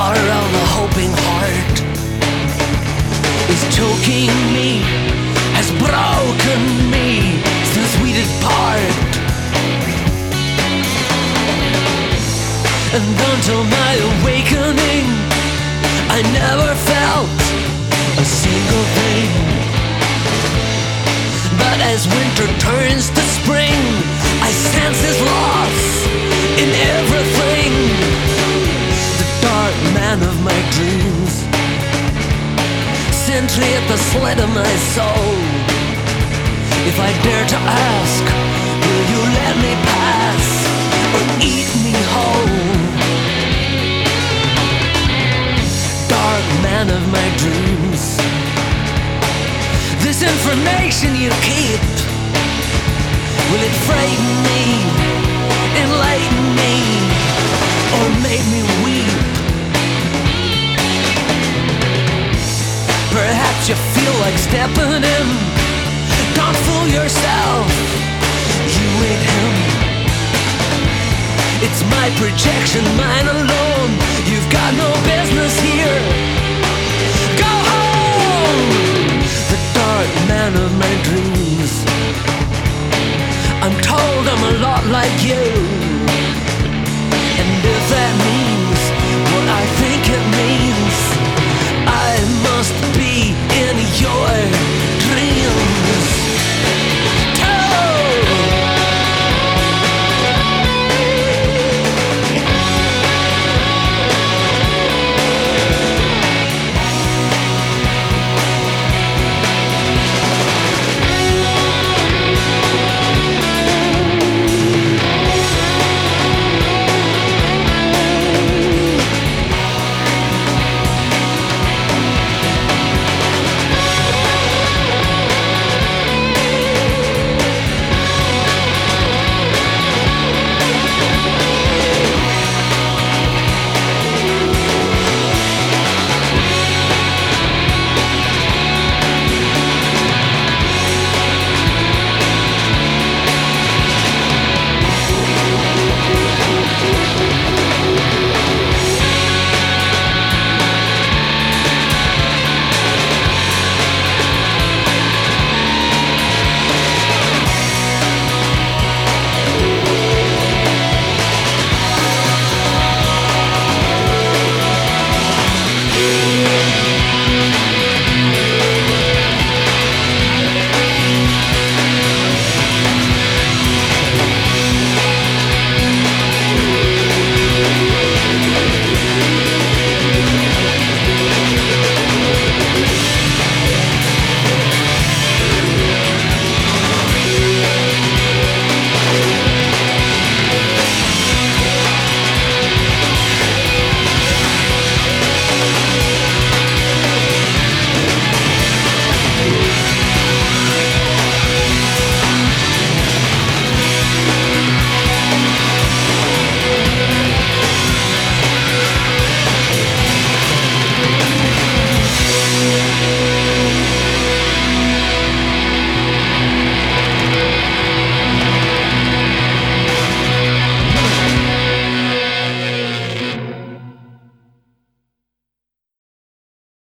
color of a hoping heart is choking me, has broken me, it's the sweetest part. And until my awakening, I never felt a single thing. But as winter turns to spring, I sense this loss in everything. The dark man of my dreams, sentry at the slit of my soul. If I dare to ask, will you let me pass or eat me whole? Dark man of my dreams, this information you keep, will it frighten me, enlighten me, or make me weep? Perhaps you feel like stepping in. Don't fool yourself, you ain't him. It's my projection, mine alone.